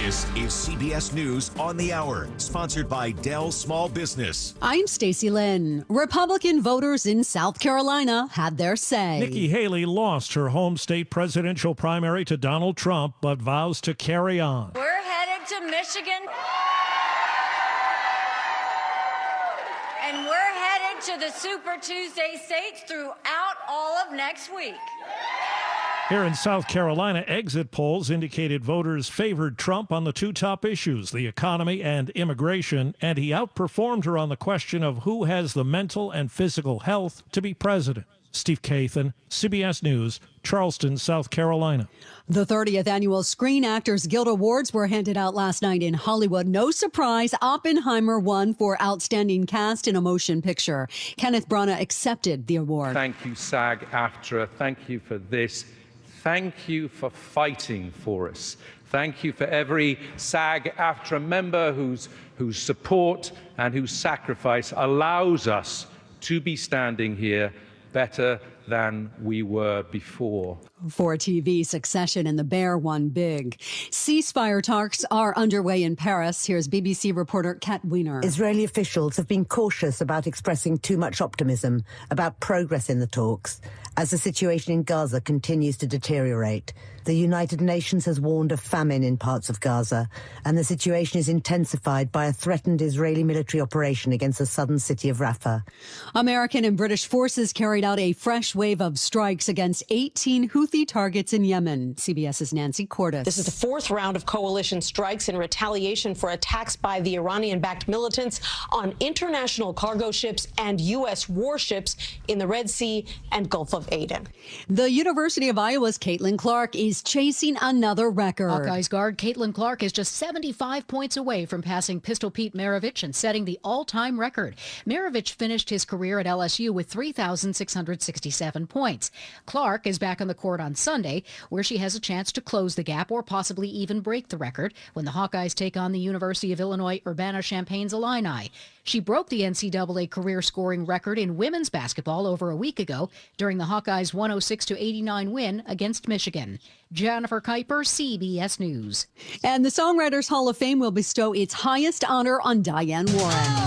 This is CBS News on the Hour, sponsored by Dell Small Business. I'm Stacey Lynn. Republican voters in South Carolina had their say. Nikki Haley lost her home state presidential primary to Donald Trump, but vows to carry on. We're headed to Michigan, and we're headed to the Super Tuesday states throughout all of next week. Here in South Carolina, exit polls indicated voters favored Trump on the two top issues, the economy and immigration, and he outperformed her on the question of who has the mental and physical health to be president. Steve Kathan, CBS News, Charleston, South Carolina. The 30th annual Screen Actors Guild Awards were handed out last night in Hollywood. No surprise, Oppenheimer won for Outstanding Cast in a Motion Picture. Kenneth Branagh accepted the award. Thank you, SAG-AFTRA. Thank you for this. Thank you for fighting for us. Thank you for every SAG-AFTRA member whose support and whose sacrifice allows us to be standing here better than we were before. For TV, Succession and The Bear won big. Ceasefire talks are underway in Paris. Here's BBC reporter Kat Wiener. Israeli officials have been cautious about expressing too much optimism about progress in the talks as the situation in Gaza continues to deteriorate. The United Nations has warned of famine in parts of Gaza, and the situation is intensified by a threatened Israeli military operation against the southern city of Rafah. American and British forces carried out a fresh wave of strikes against 18 Houthi targets in Yemen. CBS's Nancy Cordes. This is the fourth round of coalition strikes in retaliation for attacks by the Iranian-backed militants on international cargo ships and U.S. warships in the Red Sea and Gulf of Aden. The University of Iowa's Caitlin Clark is chasing another record. Hawkeyes guard Caitlin Clark is just 75 points away from passing Pistol Pete Maravich and setting the all-time record. Maravich finished his career at LSU with 3,667 points. Clark is back on the court on Sunday, where she has a chance to close the gap or possibly even break the record when the Hawkeyes take on the University of Illinois Urbana-Champaign's Illini. She broke the NCAA career scoring record in women's basketball over a week ago during the Hawkeyes' 106-89 win against Michigan. Jennifer Kuiper, CBS News. And the Songwriters Hall of Fame will bestow its highest honor on Diane Warren.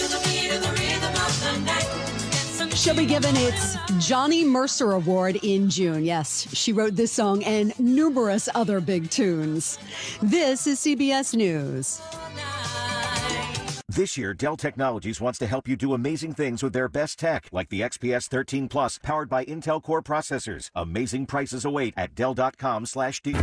She'll be given its Johnny Mercer Award in June. Yes, she wrote this song and numerous other big tunes. This is CBS News. This year, Dell Technologies wants to help you do amazing things with their best tech, like the XPS 13 Plus, powered by Intel Core processors. Amazing prices await at Dell.com/deal.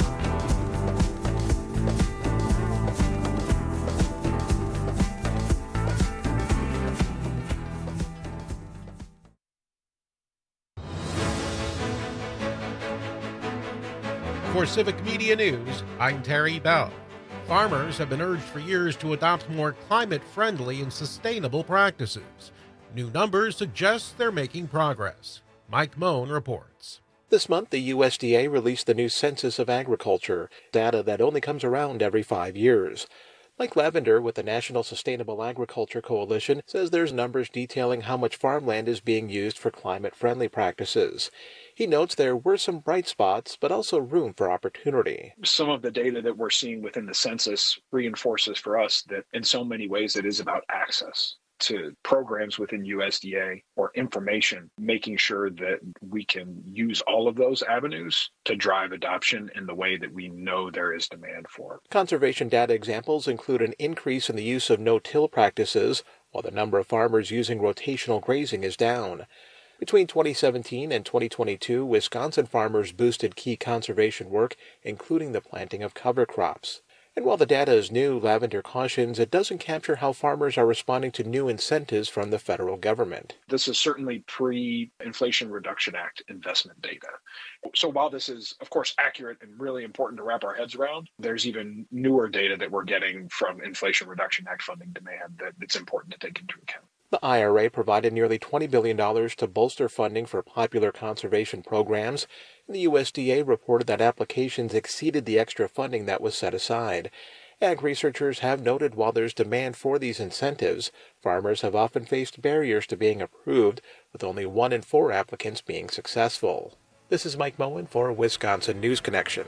For Civic Media News, I'm Terry Bell. Farmers have been urged for years to adopt more climate-friendly and sustainable practices. New numbers suggest they're making progress. Mike Moen reports. This month, the USDA released the new Census of Agriculture, data that only comes around every 5 years. Mike Lavender with the National Sustainable Agriculture Coalition says there's numbers detailing how much farmland is being used for climate-friendly practices. He notes there were some bright spots, but also room for opportunity. Some of the data that we're seeing within the census reinforces for us that in so many ways it is about access to programs within USDA or information, making sure that we can use all of those avenues to drive adoption in the way that we know there is demand for. Conservation data examples include an increase in the use of no-till practices, while the number of farmers using rotational grazing is down. Between 2017 and 2022, Wisconsin farmers boosted key conservation work, including the planting of cover crops. And while the data is new, Lavender cautions it doesn't capture how farmers are responding to new incentives from the federal government. This is certainly pre-Inflation Reduction Act investment data. So while this is, of course, accurate and really important to wrap our heads around, there's even newer data that we're getting from Inflation Reduction Act funding demand that it's important to take into account. The IRA provided nearly $20 billion to bolster funding for popular conservation programs, and the USDA reported that applications exceeded the extra funding that was set aside. Ag researchers have noted while there's demand for these incentives, farmers have often faced barriers to being approved, with only 1 in 4 applicants being successful. This is Mike Moen for Wisconsin News Connection.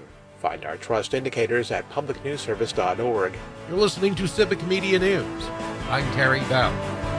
Find our trust indicators at publicnewsservice.org. You're listening to Civic Media News. I'm Terry Bell.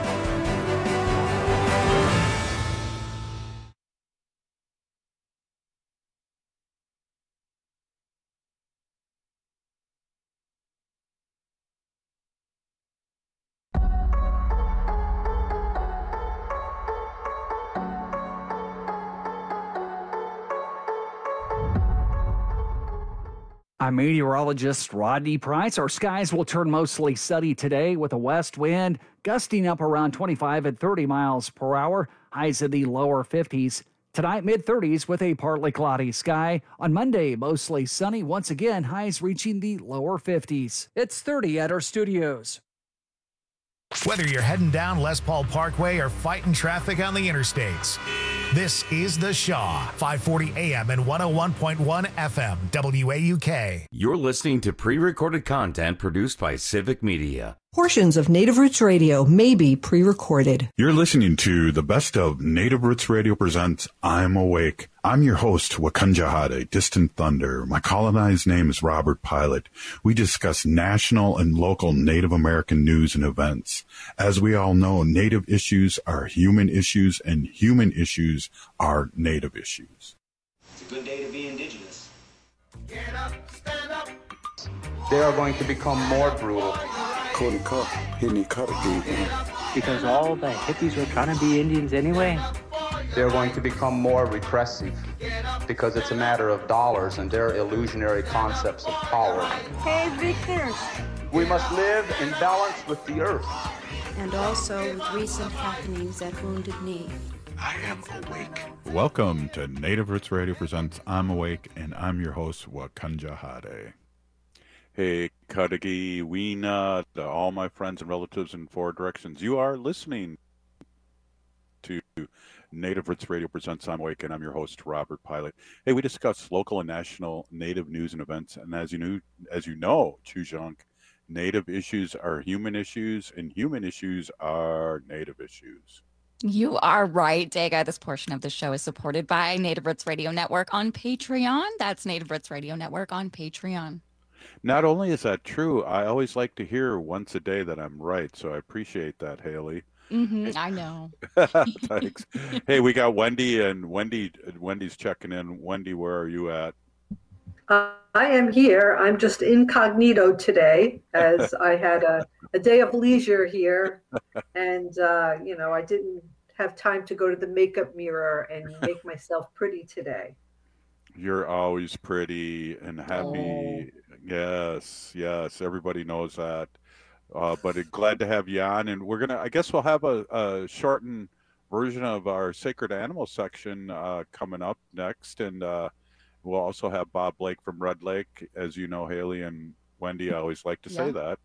I'm meteorologist Rodney Price. Our skies will turn mostly sunny today with a west wind gusting up around 25 and 30 miles per hour, highs in the lower 50s. Tonight, mid-30s with a partly cloudy sky. On Monday, mostly sunny. Once again, highs reaching the lower 50s. It's 30 at our studios. Whether you're heading down Les Paul Parkway or fighting traffic on the interstates, this is The Shaw, 540 AM and 101.1 FM, WAUK. You're listening to pre-recorded content produced by Civic Media. Portions of Native Roots Radio may be pre-recorded. You're listening to the best of Native Roots Radio presents I'm Awake. I'm your host, Wakanja Hade, Distant Thunder. My colonized name is Robert Pilot. We discuss national and local Native American news and events. As we all know, Native issues are human issues, and human issues are Native issues. It's a good day to be Indigenous. Get up, stand up. They are going to become more brutal. Because all the hippies were trying to be Indians anyway. They're going to become more repressive because it's a matter of dollars and their illusionary concepts of power. Hey, Victor. We must live in balance with the earth. And also with recent happenings at Wounded Knee. I am awake. Welcome to Native Roots Radio presents I'm Awake, and I'm your host, Wakanja Hade. Hey, Kadagi, Weena, all my friends and relatives in four directions. You are listening to Native Roots Radio presents I'm Awake, and I'm your host, Robert Pilot. Hey, we discuss local and national Native news and events, and as you know, Chujunk, Native issues are human issues, and human issues are Native issues. You are right, Dega. This portion of the show is supported by Native Roots Radio Network on Patreon. That's Native Roots Radio Network on Patreon. Not only is that true, I always like to hear once a day that I'm right, so I appreciate that, Haley. I know. Thanks. Hey, we got Wendy, and Wendy's checking in. Wendy, where are you at? I am here. I'm just incognito today, as I had a day of leisure here, and I didn't have time to go to the makeup mirror and make myself pretty today. You're always pretty and happy. Oh. Yes. Everybody knows that. But glad to have you on. And I guess we'll have a shortened version of our Sacred Animal section coming up next. And we'll also have Bob Blake from Red Lake. As you know, Haley and Wendy, I always like to say that.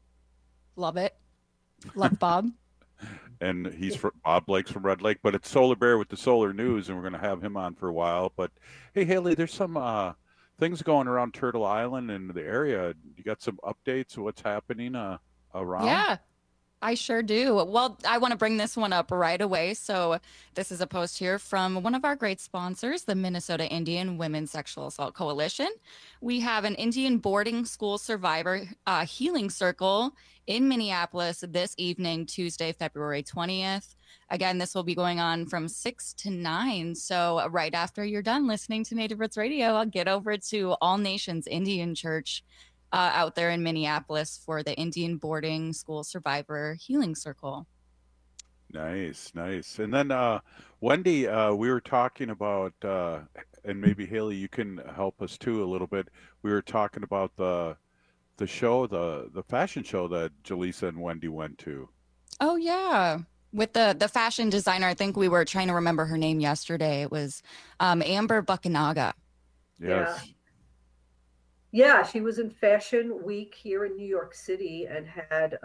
Love it. Love Bob. And Bob Blake's from Red Lake, but it's Solar Bear with the Solar News, and we're going to have him on for a while. But hey, Haley, there's some things going around Turtle Island and the area. You got some updates of what's happening around? Yeah, I sure do. Well, I want to bring this one up right away. So this is a post here from one of our great sponsors, the Minnesota Indian Women's Sexual Assault Coalition. We have an Indian boarding school survivor healing circle in Minneapolis this evening, Tuesday, February 20th. Again, this will be going on from 6 to 9. So right after you're done listening to Native Roots Radio, I'll get over to All Nations Indian Church out there in Minneapolis for the Indian Boarding School Survivor Healing Circle. Nice. And then, Wendy, we were talking about, and maybe Haley, you can help us too a little bit. We were talking about the show, the fashion show that Jaleesa and Wendy went to. Oh, yeah. With the fashion designer, I think we were trying to remember her name yesterday. It was Amber Buckanaga. Yes. Yeah, she was in Fashion Week here in New York City and had,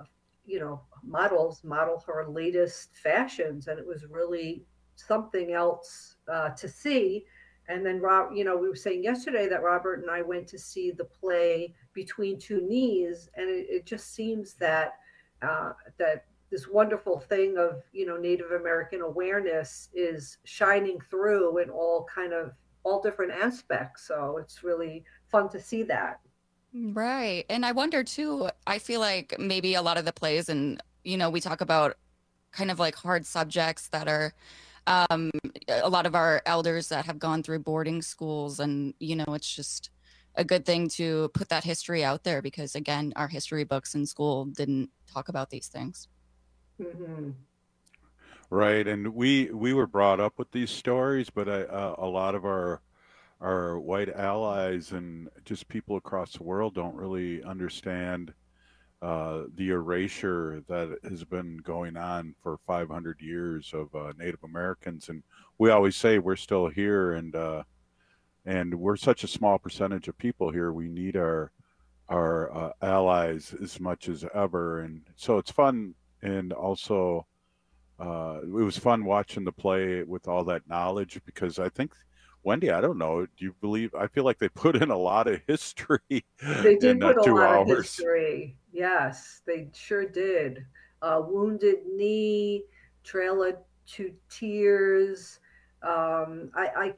models model her latest fashions. And it was really something else to see. And then, we were saying yesterday that Robert and I went to see the play Between Two Knees. And it just seems that that this wonderful thing of, Native American awareness is shining through in all different aspects. So it's really fun to see that. Right. And I wonder too, I feel like maybe a lot of the plays, and, you know, we talk about kind of like hard subjects that are a lot of our elders that have gone through boarding schools, and, you know, it's just a good thing to put that history out there because, again, our history books in school didn't talk about these things. Mm-hmm. Right. And we were brought up with these stories, but a lot of our white allies and just people across the world don't really understand the erasure that has been going on for 500 years of Native Americans. And we always say we're still here, and we're such a small percentage of people here. We need our allies as much as ever. And so it's fun. And also it was fun watching the play with all that knowledge, because I think, Wendy, I don't know, do you believe, I feel like they put in a lot of history. They did in put a 2 lot hours. of history. Yes, they sure did. Wounded Knee, Trail of Two Tears. I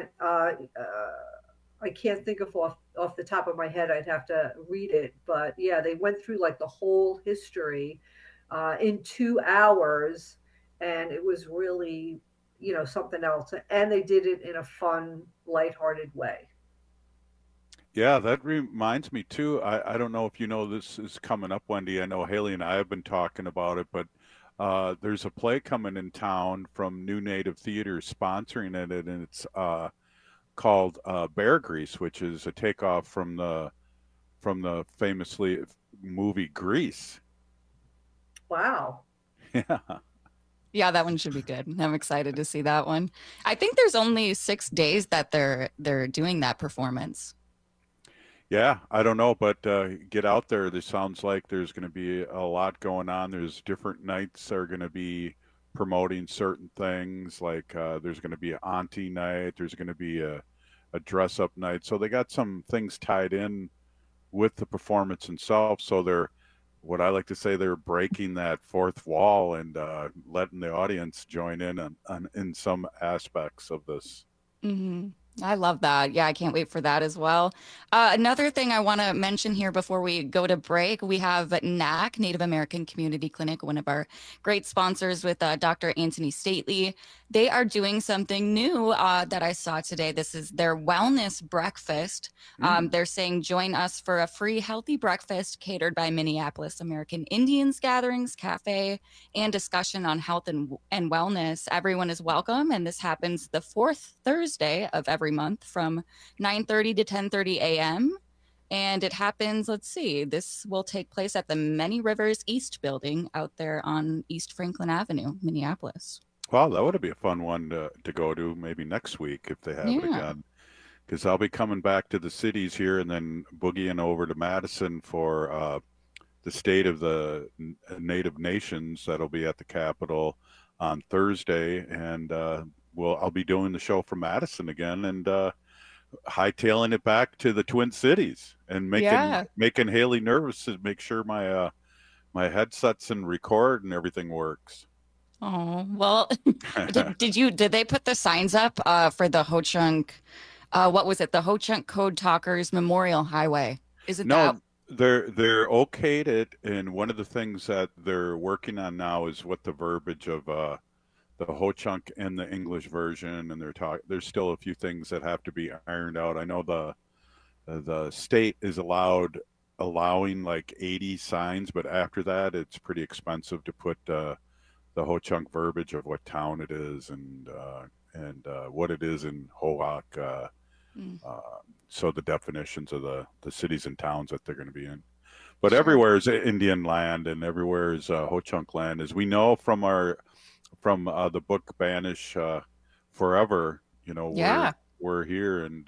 can't think of off the top of my head. I'd have to read it, but yeah, they went through like the whole history in 2 hours, and it was really, you know, something else. And they did it in a fun, lighthearted way. Yeah, that reminds me too. I don't know if you know this is coming up, Wendy. I know Haley and I have been talking about it, but there's a play coming in town from New Native Theater sponsoring it, and it's called Bear Grease, which is a takeoff from the famously movie Grease. Wow. Yeah. Yeah, that one should be good. I'm excited to see that one. I think there's only 6 days that they're doing that performance. Yeah, I don't know, but get out there. This sounds like there's going to be a lot going on. There's different nights that are going to be promoting certain things. Like there's going to be an auntie night. There's going to be a dress-up night. So they got some things tied in with the performance itself. So they're, what I like to say, they're breaking that fourth wall and letting the audience join in in some aspects of this. Mm-hmm. I love that. Yeah, I can't wait for that as well. Another thing I want to mention here before we go to break, we have NAC, Native American Community Clinic, one of our great sponsors with Dr. Anthony Stately. They are doing something new that I saw today. This is their wellness breakfast. They're saying, join us for a free healthy breakfast catered by Minneapolis American Indians Gatherings Cafe and discussion on health and wellness. Everyone is welcome, and this happens the fourth Thursday of every month from 9:30 to 10:30 a.m. And it happens, let's see, this will take place at the Many Rivers East building out there on East Franklin Avenue, Minneapolis. Wow, that would be a fun one to go to maybe next week if they have it again. Because I'll be coming back to the cities here and then boogieing over to Madison for the State of the Native Nations. That'll be at the Capitol on Thursday. And I'll be doing the show from Madison again and hightailing it back to the Twin Cities and making Haley nervous to make sure my headsets and record and everything works. Oh, well, did they put the signs up for the Ho-Chunk, what was it? The Ho-Chunk Code Talkers Memorial Highway. Is it that? They're okayed it, and one of the things that they're working on now is what the verbiage of the Ho-Chunk and the English version, and there's still a few things that have to be ironed out. I know the state is allowing like 80 signs, but after that it's pretty expensive to put the Ho-Chunk verbiage of what town it is and what it is in Hohok. So the definitions of the cities and towns that they're going to be in. But everywhere is Indian land and everywhere is Ho-Chunk land. As we know from the book Banish Forever, you know, we're here and,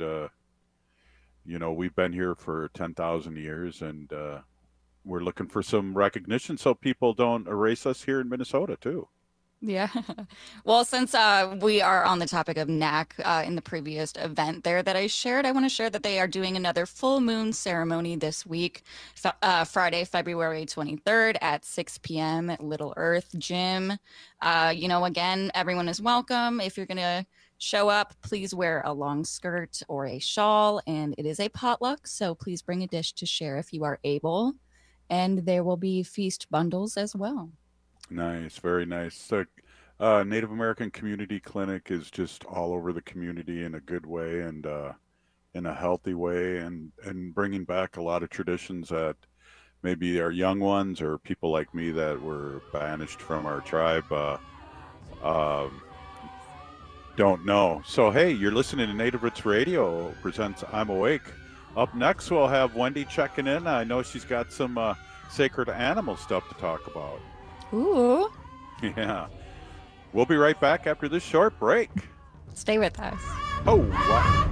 you know, we've been here for 10,000 years and we're looking for some recognition so people don't erase us here in Minnesota too. Yeah. Well, since we are on the topic of NAC in the previous event there that I shared, I want to share that they are doing another full moon ceremony this week, Friday, February 23rd at 6 p.m. at Little Earth Gym. You know, again, everyone is welcome. If you're going to Show up, please wear a long skirt or a shawl, and it is a potluck, so please bring a dish to share if you are able. And there will be feast bundles as well. Nice, very nice. So, Native American Community Clinic is just all over the community in a good way and in a healthy way, and bringing back a lot of traditions that maybe our young ones or people like me that were banished from our tribe don't know. So, hey, you're listening to Native Roots Radio presents I'm Awake. Up next, we'll have Wendy checking in. I know she's got some sacred animal stuff to talk about. Ooh. Yeah. We'll be right back after this short break. Stay with us. Oh, wow.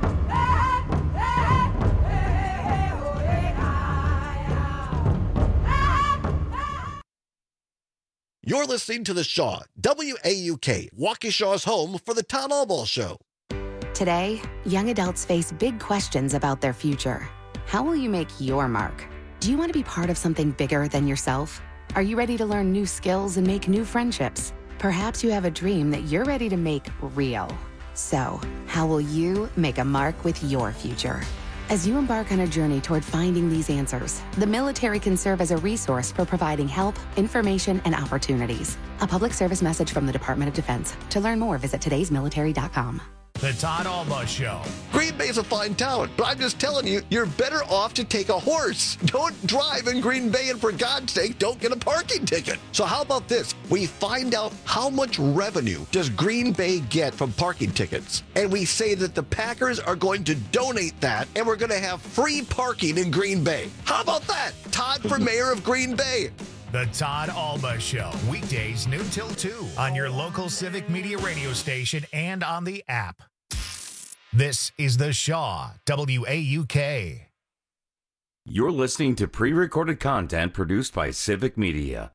You're listening to The Shaw, WAUK, Waukesha's home for the Todd Albaugh Show. Today, young adults face big questions about their future. How will you make your mark? Do you want to be part of something bigger than yourself? Are you ready to learn new skills and make new friendships? Perhaps you have a dream that you're ready to make real. So, how will you make a mark with your future? As you embark on a journey toward finding these answers, the military can serve as a resource for providing help, information, and opportunities. A public service message from the Department of Defense. To learn more, visit today'smilitary.com. The Todd Albaugh Show. Green Bay's a fine town, but I'm just telling you, you're better off to take a horse. Don't drive in Green Bay, and for God's sake, don't get a parking ticket. So how about this? We find out how much revenue does Green Bay get from parking tickets, and we say that the Packers are going to donate that, and we're going to have free parking in Green Bay. How about that? Todd for mayor of Green Bay. The Todd Albaugh Show, weekdays noon till 2 on your local Civic Media radio station and on the app. This is The Shaw, WAUK. You're listening to pre-recorded content produced by Civic Media.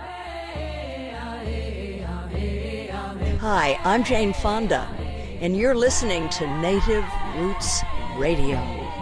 Hi, I'm Jane Fonda, and you're listening to Native Roots Radio.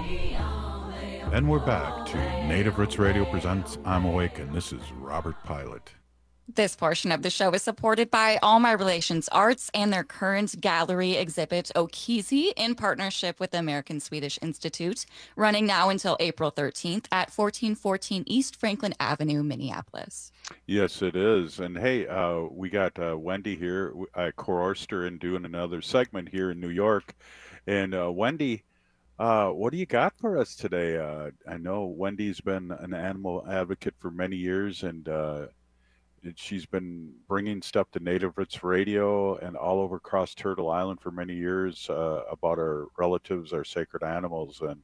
And we're back to Native Roots Radio presents I'm Awake, and this is Robert Pilot. This portion of the show is supported by All My Relations Arts and their current gallery exhibit, Okizi, in partnership with the American Swedish Institute, running now until April 13th at 1414 East Franklin Avenue, Minneapolis. Yes, it is. And hey, we got Wendy here. I coerced her in doing another segment here in New York. And Wendy, what do you got for us today? I know Wendy's been an animal advocate for many years, and she's been bringing stuff to Native Roots Radio and all over across Turtle Island for many years about our relatives, our sacred animals. And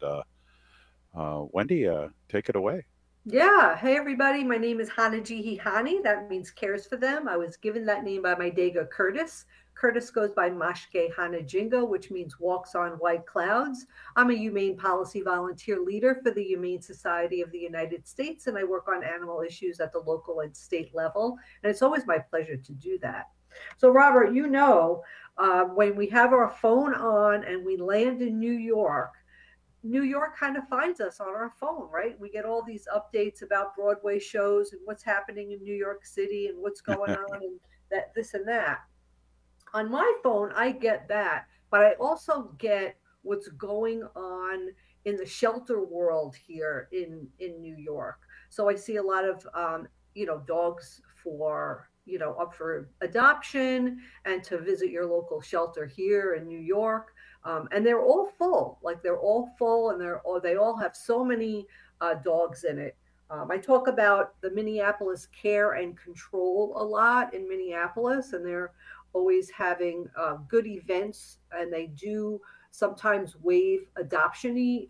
Wendy, take it away. Yeah. Hey, everybody. My name is Hanajihi Hani. That means cares for them. I was given that name by my Dega Curtis. Curtis goes by Mashke Hanajingo, which means walks on white clouds. I'm a humane policy volunteer leader for the Humane Society of the United States, and I work on animal issues at the local and state level. And it's always my pleasure to do that. So, Robert, you know, when we have our phone on and we land in New York kind of finds us on our phone, right? We get all these updates about Broadway shows and what's happening in New York City and what's going on and this and that. On my phone, I get that, but I also get what's going on in the shelter world here in New York. So I see a lot of, dogs for, up for adoption and to visit your local shelter here in New York. And they're all full, and they all have so many dogs in it. I talk about the Minneapolis Care and Control a lot in Minneapolis, and they're always having good events, and they do sometimes waive adoption-y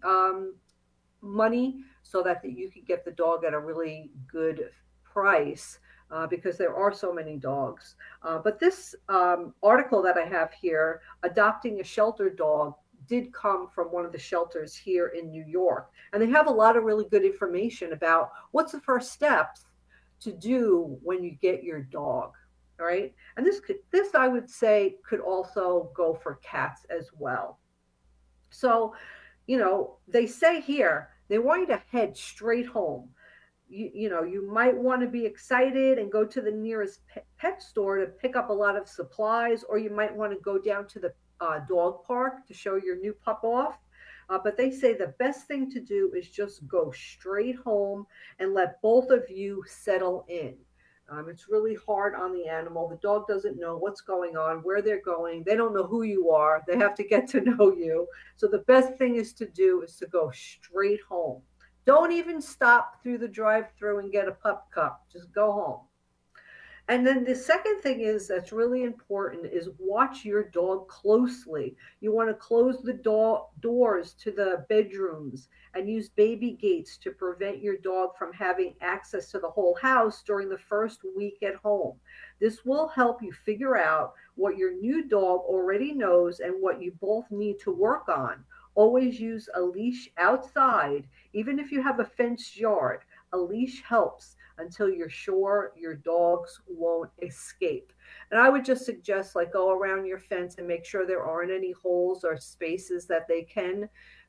money so that you can get the dog at a really good price because there are so many dogs. But this article that I have here, Adopting a Shelter Dog, did come from one of the shelters here in New York. And they have a lot of really good information about what's the first steps to do when you get your dog. All right. And this I would say could also go for cats as well. So, they say here, they want you to head straight home. You might want to be excited and go to the nearest pet store to pick up a lot of supplies, or you might want to go down to the dog park to show your new pup off. But they say the best thing to do is just go straight home and let both of you settle in. It's really hard on the animal. The dog doesn't know what's going on, where they're going. They don't know who you are. They have to get to know you. So the best thing is to do is to go straight home. Don't even stop through the drive-thru and get a pup cup. Just go home. And then the second thing is that's really important is watch your dog closely. You want to close the doors to the bedrooms and use baby gates to prevent your dog from having access to the whole house during the first week at home. This will help you figure out what your new dog already knows and what you both need to work on. Always use a leash outside, even if you have a fenced yard. A leash helps until you're sure your dogs won't escape. And I would just suggest like go around your fence and make sure there aren't any holes or spaces that they can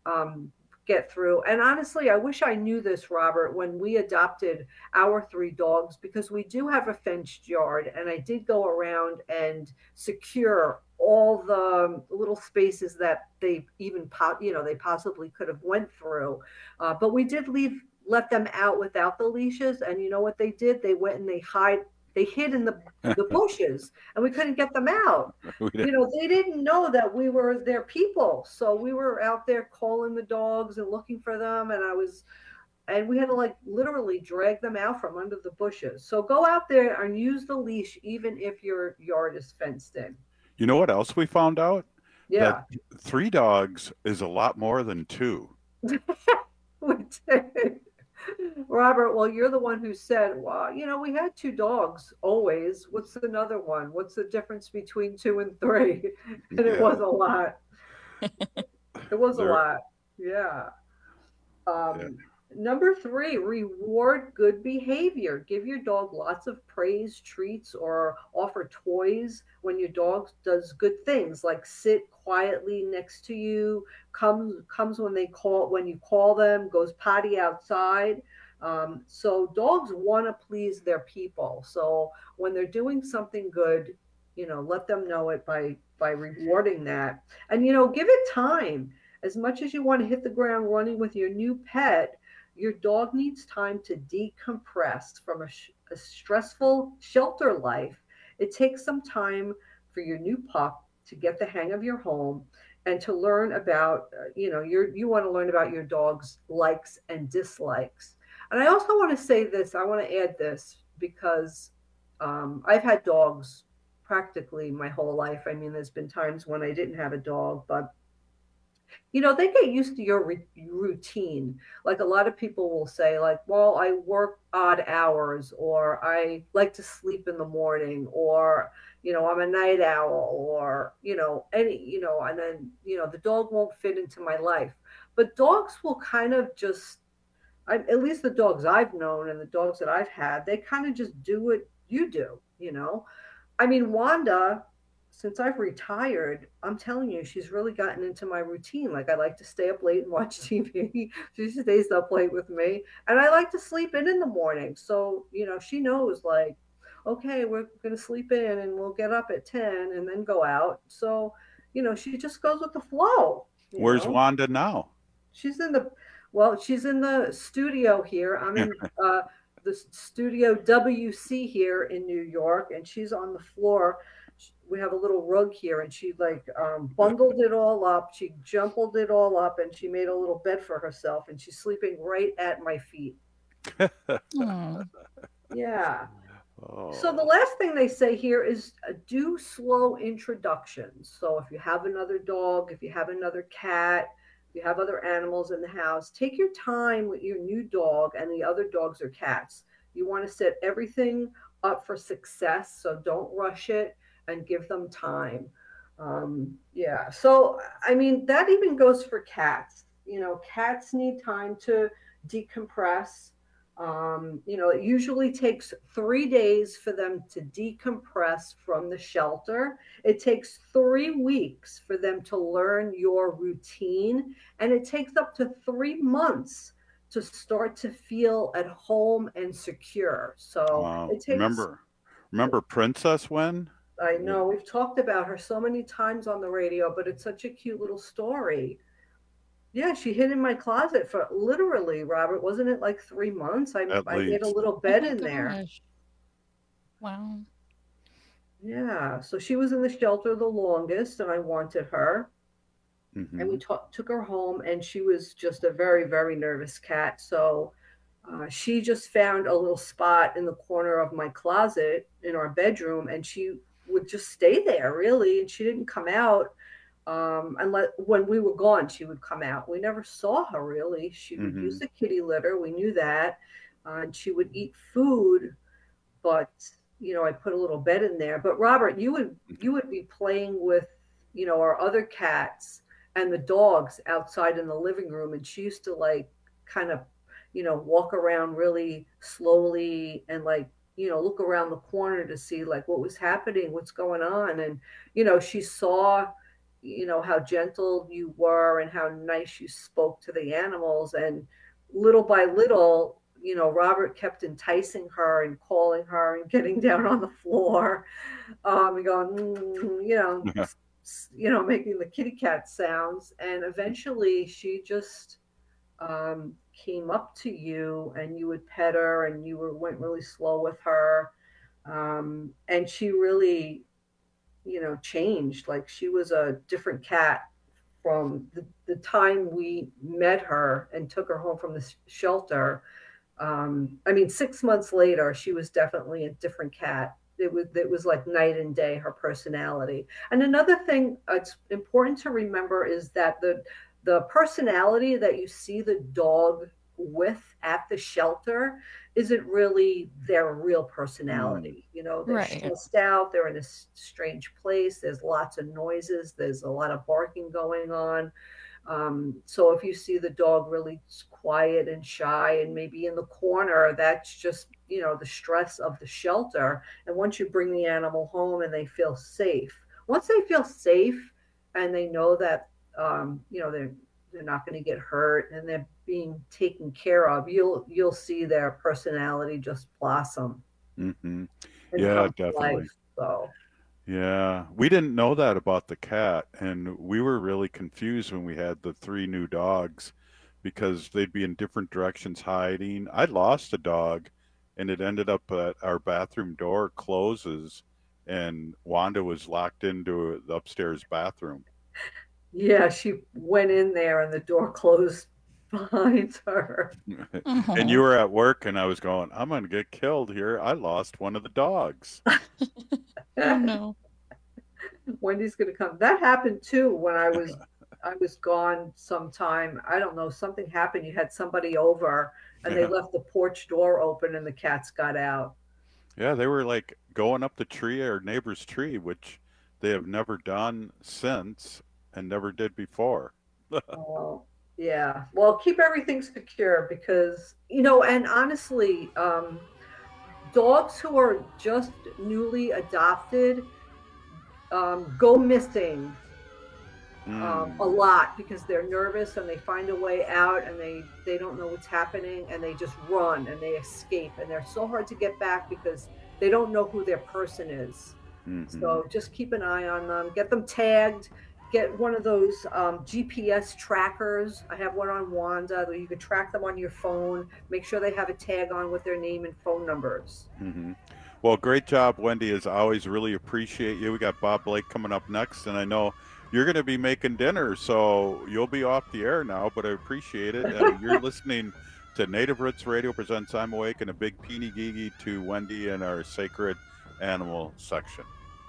get through. And honestly, I wish I knew this, Robert, when we adopted our 3 dogs, because we do have a fenced yard, and I did go around and secure all the little spaces that they even, they possibly could have went through. But we did let them out without the leashes, and you know what they did? They went and they hid in the bushes, and we couldn't get them out. They didn't know that we were their people, so we were out there calling the dogs and looking for them, and we had to like literally drag them out from under the bushes. So go out there and use the leash even if your yard is fenced in. You know what else we found out? Yeah. That 3 dogs is a lot more than 2. We did. Robert, well, you're the one who said, well, we had 2 dogs always. What's another one? What's the difference between 2 and 3? And it was a lot. It was a lot. Yeah. Number 3, reward good behavior. Give your dog lots of praise, treats, or offer toys when your dog does good things, like sit quietly next to you, comes when you call them, goes potty outside. So dogs want to please their people. So when they're doing something good, let them know it by rewarding that. And, give it time. As much as you want to hit the ground running with your new pet, your dog needs time to decompress from a stressful shelter life. It takes some time for your new pup to get the hang of your home and to learn about, you want to learn about your dog's likes and dislikes. And I also want to say this, I want to add this because I've had dogs practically my whole life. I mean, there's been times when I didn't have a dog, but they get used to your routine. Like a lot of people will say like, well, I work odd hours, or I like to sleep in the morning, or, I'm a night owl, or, and then, the dog won't fit into my life. But dogs will kind of just, at least the dogs I've known and the dogs that I've had, they kind of just do what you do, I mean, Wanda, since I've retired, I'm telling you, she's really gotten into my routine. Like I like to stay up late and watch TV. She stays up late with me, and I like to sleep in the morning. So, she knows like, okay, we're going to sleep in and we'll get up at 10 and then go out. So, she just goes with the flow. Where's Wanda now? She's in the studio here. I'm in the studio WC here in New York, and she's on the floor. We have a little rug here, and she bundled it all up. She jumbled it all up, and she made a little bed for herself, and she's sleeping right at my feet. Yeah. Oh. So the last thing they say here is do slow introductions. So if you have another dog, if you have another cat, if you have other animals in the house, take your time with your new dog and the other dogs or cats. You want to set everything up for success, so don't rush it. And give them time. Yeah. So, I mean, that even goes for cats. Cats need time to decompress. It usually takes 3 days for them to decompress from the shelter. It takes 3 weeks for them to learn your routine. And it takes up to 3 months to start to feel at home and secure. So it takes. Remember Princess when? I know. We've talked about her so many times on the radio, but it's such a cute little story. Yeah, she hid in my closet for literally, Robert, wasn't it like 3 months? I made a little bed in there. Wow. Yeah, so she was in the shelter the longest, and I wanted her. Mm-hmm. And we took her home, and she was just a very, very nervous cat. So she just found a little spot in the corner of my closet in our bedroom, and she would just stay there, really. And she didn't come out unless when we were gone. She would come out. We never saw her really. She would use the kitty litter. We knew that, and she would eat food, but I put a little bed in there. But Robert, you would be playing with our other cats and the dogs outside in the living room, and she used to like kind of walk around really slowly and like look around the corner to see like what was happening, what's going on. And she saw how gentle you were and how nice you spoke to the animals, and little by little Robert kept enticing her and calling her and getting down on the floor, and going making the kitty cat sounds. And eventually she just came up to you, and you would pet her, and you went really slow with her, and she really changed. Like, she was a different cat from the time we met her and took her home from the shelter. 6 months later, she was definitely a different cat. It was like night and day, her personality. And another thing it's important to remember is that the personality that you see the dog with at the shelter isn't really their real personality. They're stressed out, they're in a strange place, there's lots of noises, there's a lot of barking going on. So if you see the dog really quiet and shy and maybe in the corner, that's just, the stress of the shelter. And once you bring the animal home and they feel safe, once they feel safe and they know that, they're not going to get hurt and they're being taken care of, you'll see their personality just blossom. Mm-hmm. Yeah, definitely. Life, so. Yeah, we didn't know that about the cat, and we were really confused when we had the 3 new dogs because they'd be in different directions hiding. I lost a dog, and it ended up at our bathroom door closes, and Wanda was locked into the upstairs bathroom. Yeah, she went in there, and the door closed behind her. And you were at work, and I was going, I'm going to get killed here. I lost one of the dogs. Oh, no. Wendy's going to come. That happened too when I was gone sometime. I don't know, something happened. You had somebody over and they left the porch door open and the cats got out. Yeah, they were like going up the tree, our neighbor's tree, which they have never done since and never did before. Oh, yeah. Well, keep everything secure because, and honestly, dogs who are just newly adopted go missing a lot because they're nervous and they find a way out and they don't know what's happening and they just run and they escape, and they're so hard to get back because they don't know who their person is. Mm-hmm. So just keep an eye on them, get them tagged, get one of those GPS trackers. I have one on Wanda that you can track them on your phone. Make sure they have a tag on with their name and phone numbers. Mm-hmm. Well, great job, Wendy. As always, really appreciate you. We got Bob Blake coming up next, and I know you're going to be making dinner, so you'll be off the air now, but I appreciate it. You're listening to Native Roots Radio presents I'm Awake, and a big peeny geegy to Wendy in our Sacred Animal section.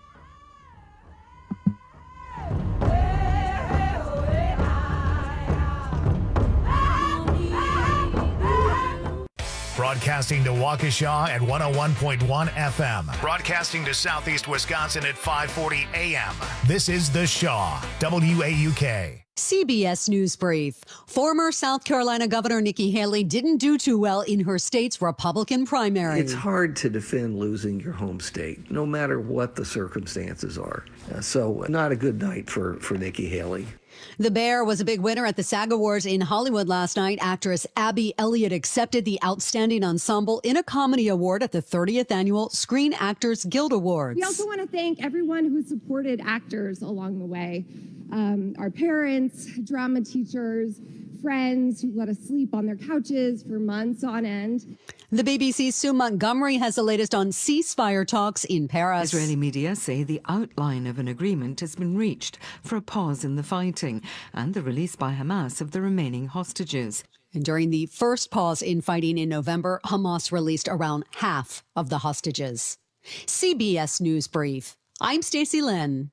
Broadcasting to Waukesha at 101.1 FM. Broadcasting to Southeast Wisconsin at 540 AM. This is The Shaw, WAUK. CBS News Brief. Former South Carolina Governor Nikki Haley didn't do too well in her state's Republican primary. It's hard to defend losing your home state, no matter what the circumstances are. So not a good night for Nikki Haley. The Bear was a big winner at the SAG Awards in Hollywood last night. Actress Abby Elliott accepted the Outstanding Ensemble in a Comedy Award at the 30th Annual Screen Actors Guild Awards. We also want to thank everyone who supported actors along the way. Our parents, drama teachers, friends who let us sleep on their couches for months on end. The BBC's Sue Montgomery has the latest on ceasefire talks in Paris. Israeli media say the outline of an agreement has been reached for a pause in the fighting and the release by Hamas of the remaining hostages. And during the first pause in fighting in November, Hamas released around half of the hostages. CBS News Brief. I'm Stacey Lynn.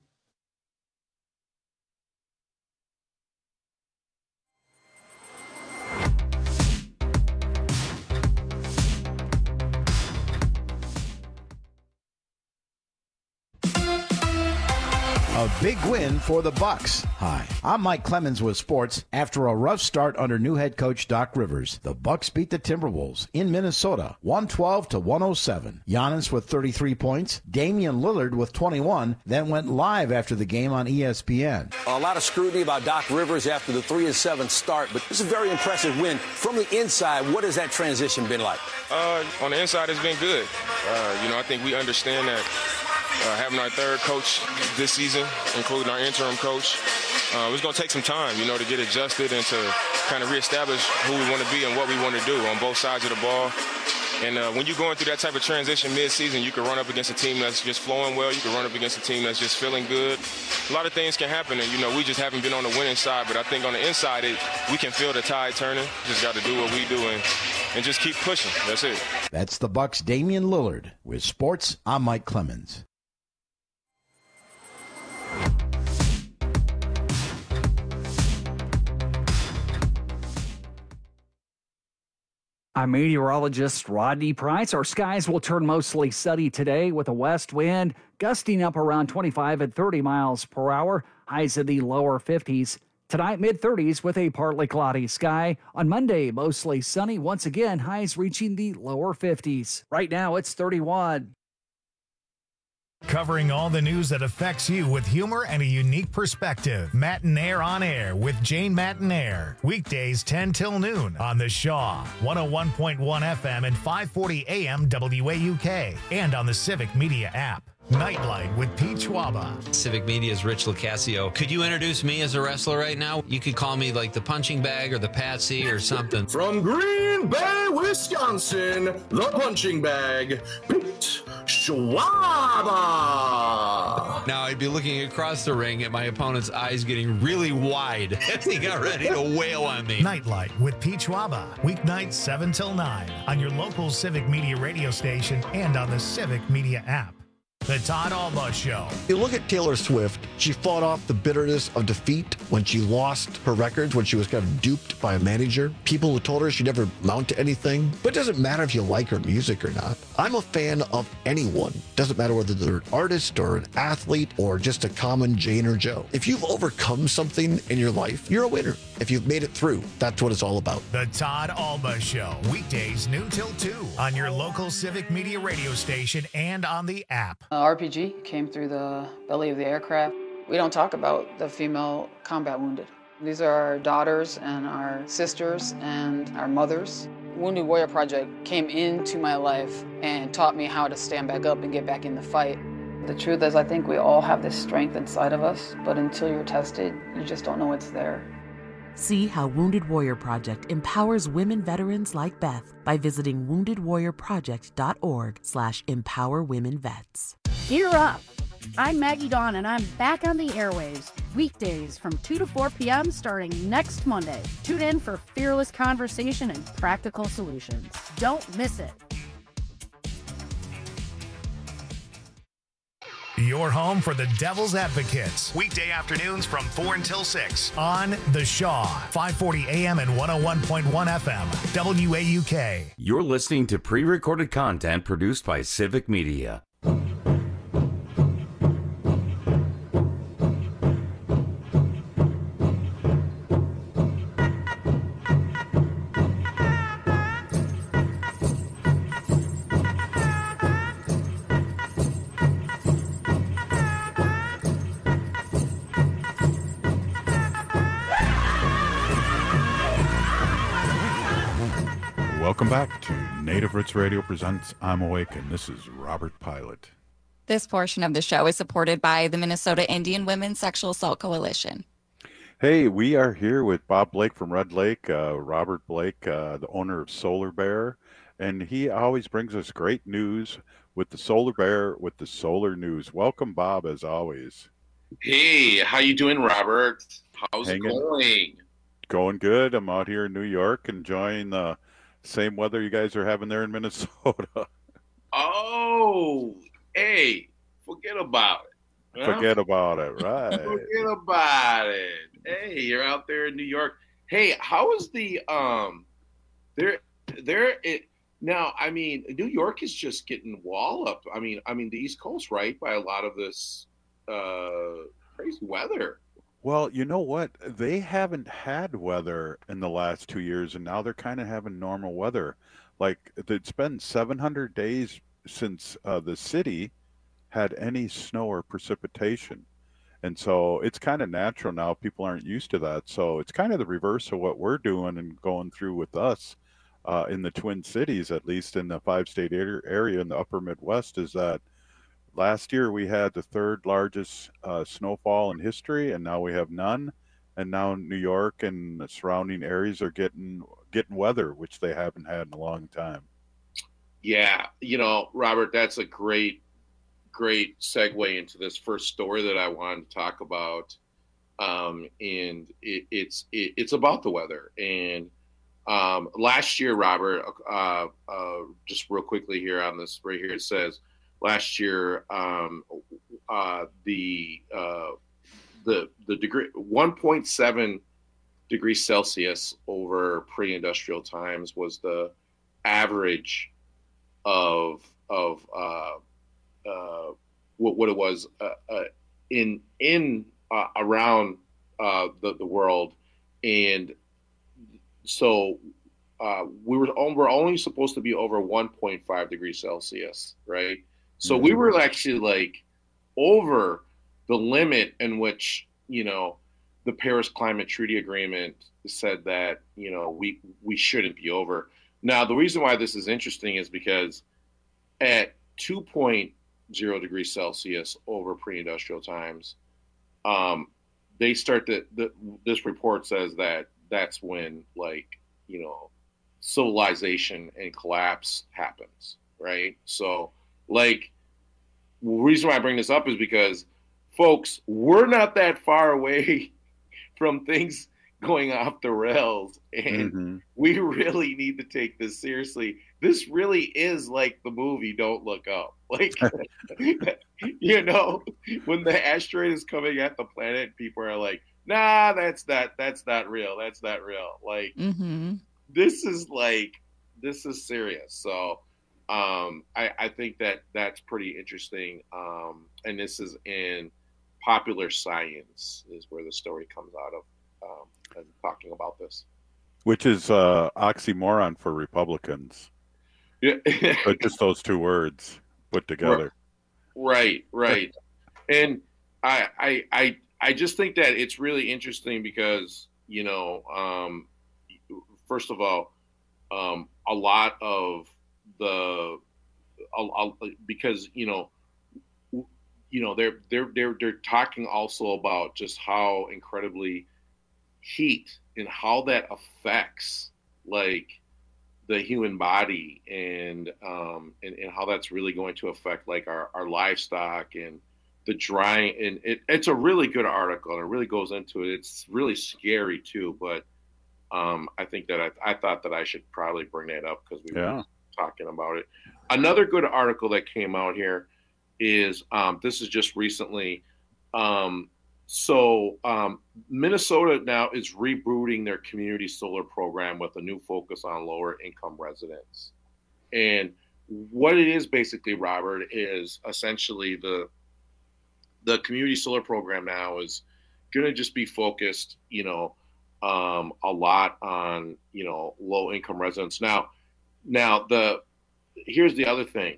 A big win for the Bucks. Hi, I'm Mike Clemens with sports. After a rough start under new head coach Doc Rivers, the Bucks beat the Timberwolves in Minnesota, 112-107. Giannis with 33 points, Damian Lillard with 21, then went live after the game on ESPN. A lot of scrutiny about Doc Rivers after the 3-7 start, but it's a very impressive win. From the inside, what has that transition been like? On the inside, it's been good. I think we understand that having our third coach this season, including our interim coach, it's going to take some time, to get adjusted and to kind of reestablish who we want to be and what we want to do on both sides of the ball. And when you're going through that type of transition mid-season, you can run up against a team that's just flowing well. You can run up against a team that's just feeling good. A lot of things can happen, and, we just haven't been on the winning side. But I think on the inside, we can feel the tide turning. Just got to do what we do and just keep pushing. That's it. That's the Bucks' Damian Lillard. With sports, I'm Mike Clemens. I'm meteorologist Rodney Price. Our skies will turn mostly sunny today with a west wind gusting up around 25 and 30 miles per hour. Highs in the lower 50s. Tonight, mid-30s with a partly cloudy sky. On Monday, mostly sunny. Once again, highs reaching the lower 50s. Right now, it's 31. Covering all the news that affects you with humor and a unique perspective. Matinaire on Air with Jane Matinaire. Weekdays 10 till noon on the Shaw, 101.1 FM and 540 AM WAUK, and on the Civic Media app. Nightlight with Pete Schwaba. Civic Media's Rich Lucasio. Could you introduce me as a wrestler right now? You could call me like the punching bag or the Patsy or something. From Green Bay, Wisconsin, the punching bag, Pete Schwaba. Now I'd be looking across the ring at my opponent's eyes getting really wide as he got ready to wail on me. Nightlight with Pete Schwaba. Weeknights 7 till 9 on your local Civic Media radio station and on the Civic Media app. The Todd Alba Show. You look at Taylor Swift, she fought off the bitterness of defeat when she lost her records, when she was kind of duped by a manager. People who told her she'd never amount to anything. But it doesn't matter if you like her music or not. I'm a fan of anyone. Doesn't matter whether they're an artist or an athlete or just a common Jane or Joe. If you've overcome something in your life, you're a winner. If you've made it through, that's what it's all about. The Todd Alba Show. Weekdays noon till 2 on your local Civic Media radio station and on the app. RPG came through the belly of the aircraft. We don't talk about the female combat wounded. These are our daughters and our sisters and our mothers. Wounded Warrior Project came into my life and taught me how to stand back up and get back in the fight. The truth is, I think we all have this strength inside of us, but until you're tested, you just don't know it's there. See how Wounded Warrior Project empowers women veterans like Beth by visiting woundedwarriorproject.org/empowerwomenvets. Gear up! I'm Maggie Dawn, and I'm back on the airwaves, weekdays from 2 to 4 p.m. starting next Monday. Tune in for fearless conversation and practical solutions. Don't miss it. Your home for the Devil's Advocates. Weekday afternoons from 4 until 6 on The Shaw, 540 AM and 101.1 FM, WAUK. You're listening to pre-recorded content produced by Civic Media. Welcome back to Native Roots Radio presents I'm Awake, and this is Robert Pilot. This portion of the show is supported by the Minnesota Indian Women's Sexual Assault Coalition. Hey, we are here with Bob Blake from Red Lake, Robert Blake, the owner of Solar Bear, and he always brings us great news with the Solar Bear, with the solar news. Welcome, Bob, as always. Hey, how you doing, Robert? How's it going? Going good. I'm out here in New York enjoying the same weather you guys are having there in Minnesota. Oh, hey, forget about it. Huh? Forget about it, right? Forget about it. Hey, you're out there in New York. Hey, how is the now? I mean, New York is just getting walloped. I mean, the East Coast, right, by a lot of this crazy weather. Well, you know what? They haven't had weather in the last 2 years, and now they're kind of having normal weather. Like, it's been 700 days since the city had any snow or precipitation. And so it's kind of natural now. People aren't used to that. So it's kind of the reverse of what we're doing and going through with us in the Twin Cities, at least in the 5-state area in the upper Midwest, is that last year we had the third largest snowfall in history, and now we have none. And now New York and the surrounding areas are getting weather, which they haven't had in a long time. Yeah, Robert, that's a great segue into this first story that I wanted to talk about, and it's about the weather. And last year, Robert, just real quickly here on this right here, it says last year the degree 1.7 degrees Celsius over pre-industrial times was the average of what it was in around the world. And so we're only supposed to be over 1.5 degrees Celsius, right? So we were actually like over the limit in which, the Paris Climate Treaty Agreement said that, we shouldn't be over. Now, the reason why this is interesting is because at 2.0 degrees Celsius over pre-industrial times, they start this report says that that's when, civilization and collapse happens, right? So, the reason why I bring this up is because, folks, we're not that far away from things going off the rails, and we really need to take this seriously. This really is like the movie Don't Look Up. When the asteroid is coming at the planet, people are like, nah, that's not real. That's not real. This is serious. So I think that's pretty interesting. And this is in Popular Science is where the story comes out of, and talking about this. Which is oxymoron for Republicans. Yeah. But just those two words put together. Right. And I just think that it's really interesting because, first of all, a lot of because they're talking also about just how incredibly heat and how that affects the human body and how that's really going to affect our livestock and the drying. And it's a really good article and it really goes into it. It's really scary too, but I think that I thought that I should probably bring that up because we were talking about it. Another good article that came out here is this is just recently. Minnesota now is rebooting their community solar program with a new focus on lower income residents. And what it is basically, Robert, is essentially the community solar program now is going to just be focused, a lot on, low income residents. Now here's the other thing.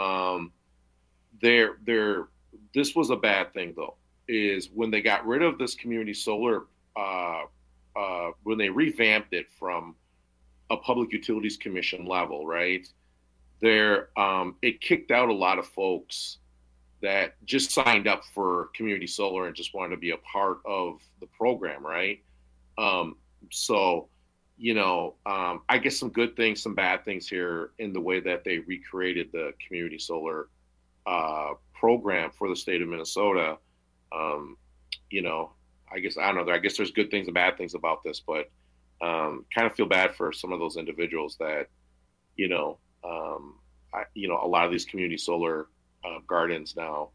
This was a bad thing though, is when they got rid of this community solar, when they revamped it from a Public Utilities Commission level, right? It kicked out a lot of folks that just signed up for community solar and just wanted to be a part of the program, right? So, I guess some good things, some bad things here in the way that they recreated the community solar program for the state of Minnesota. I guess, I don't know, I guess there's good things and bad things about this, but kind of feel bad for some of those individuals that, a lot of these community solar gardens now,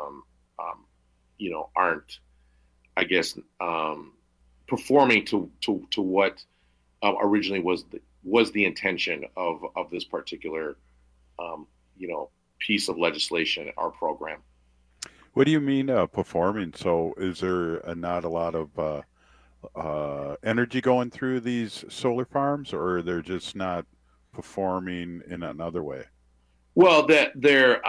aren't, I guess, performing to what originally was the intention of this particular, piece of legislation, our program. What do you mean performing? So is there not a lot of energy going through these solar farms, or they're just not performing in another way? Well, they're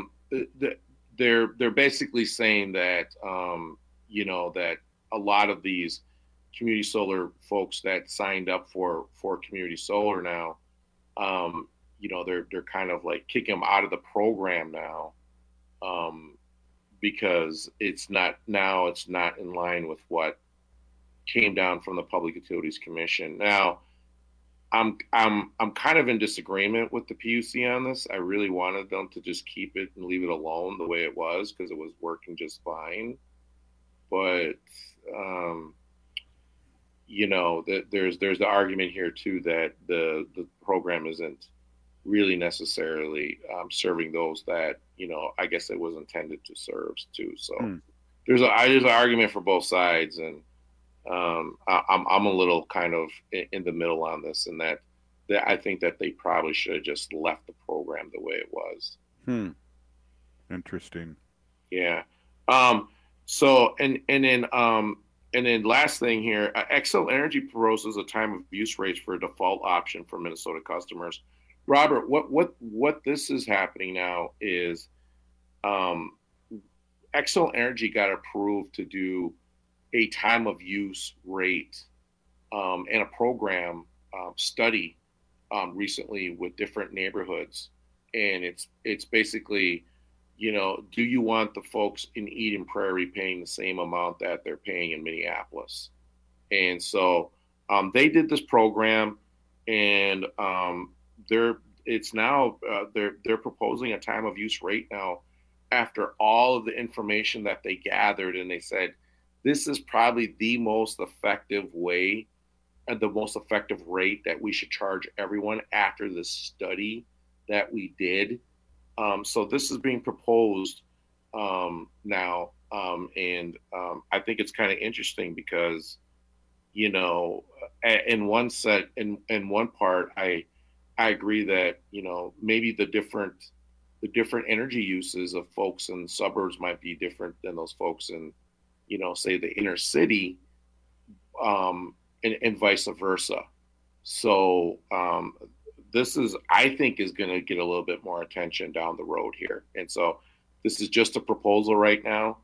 basically saying that that a lot of these community solar folks that signed up for community solar now, they're kind of like kicking them out of the program now, because it's not in line with what came down from the Public Utilities Commission. Now, I'm kind of in disagreement with the PUC on this. I really wanted them to just keep it and leave it alone the way it was, because it was working just fine. But there's the argument here too that the program isn't really necessarily serving those that I guess it was intended to serve too. So there's an argument for both sides, and I'm a little kind of in the middle on this, and that I think that they probably should have just left the program the way it was. Interesting. Yeah. So and then last thing here, Xcel Energy proposes a time of use rates for a default option for Minnesota customers. Robert, what this is happening now is Xcel Energy got approved to do a time of use rate and a program study recently with different neighborhoods, and it's basically, do you want the folks in Eden Prairie paying the same amount that they're paying in Minneapolis? And so they did this program, and they're proposing a time of use rate now after all of the information that they gathered, and they said this is probably the most effective way and the most effective rate that we should charge everyone after this study that we did. So this is being proposed now, and I think it's kind of interesting because, in one part, I agree that maybe the different energy uses of folks in suburbs might be different than those folks in say the inner city, and vice versa. So this I think is going to get a little bit more attention down the road here. And so this is just a proposal right now.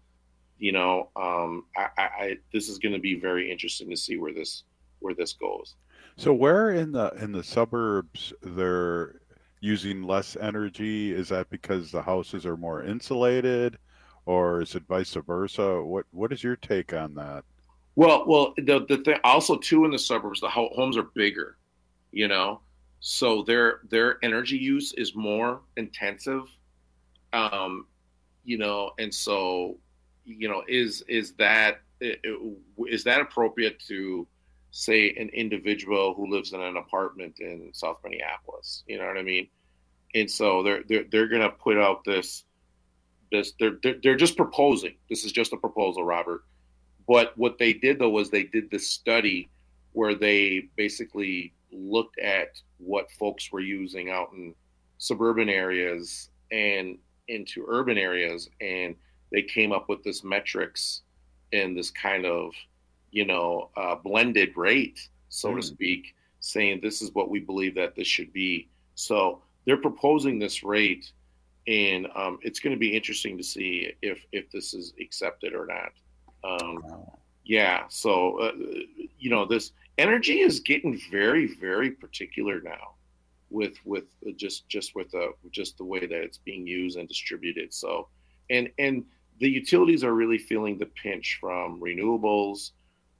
This is going to be very interesting to see where this goes. So where in the suburbs they're using less energy? Is that because the houses are more insulated, or is it vice versa? What is your take on that? Well, the thing also too in the suburbs, the homes are bigger, so their energy use is more intensive, and so is that appropriate to say an individual who lives in an apartment in South Minneapolis? You know what I mean? And so they're going to put out this they're just proposing. This is just a proposal, Robert. But what they did though was they did this study where they basically looked at what folks were using out in suburban areas and into urban areas, and they came up with this metrics and this kind of blended rate, so to speak, saying this is what we believe that this should be. So they're proposing this rate, and it's going to be interesting to see if this is accepted or not. Yeah. So, this, energy is getting very, very particular now with just the way that it's being used and distributed. So, and the utilities are really feeling the pinch from renewables.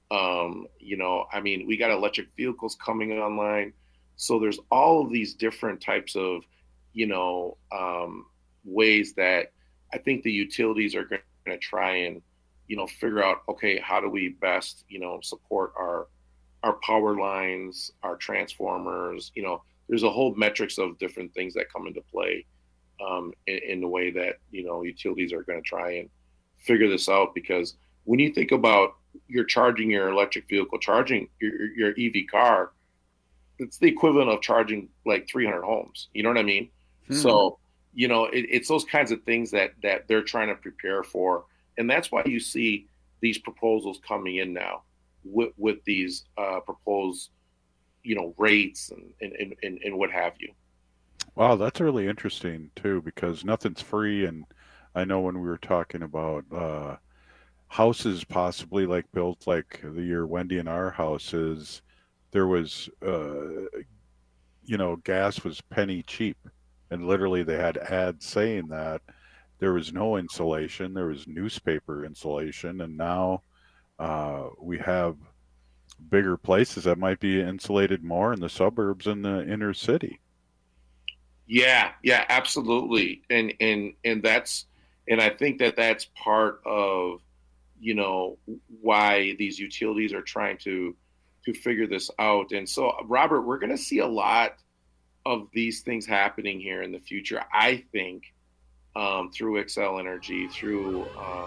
We got electric vehicles coming online. So there's all of these different types of, ways that I think the utilities are going to try and, figure out, okay, how do we best, support our power lines, our transformers. There's a whole metrics of different things that come into play in the way that, utilities are going to try and figure this out. Because when you think about you're charging your electric vehicle, charging your EV car, it's the equivalent of charging like 300 homes. You know what I mean? So, it's those kinds of things that they're trying to prepare for. And that's why you see these proposals coming in now with these proposed, rates and what have you. Wow, that's really interesting too, because nothing's free. And I know when we were talking about houses possibly like built like the year Wendy and our houses, there was, gas was penny cheap. And literally they had ads saying that there was no insulation, there was newspaper insulation. And now we have bigger places that might be insulated more in the suburbs and the inner city. Yeah, absolutely. And I think that's part of, why these utilities are trying to figure this out. And so, Robert, we're going to see a lot of these things happening here in the future, I think, through Xcel Energy, through,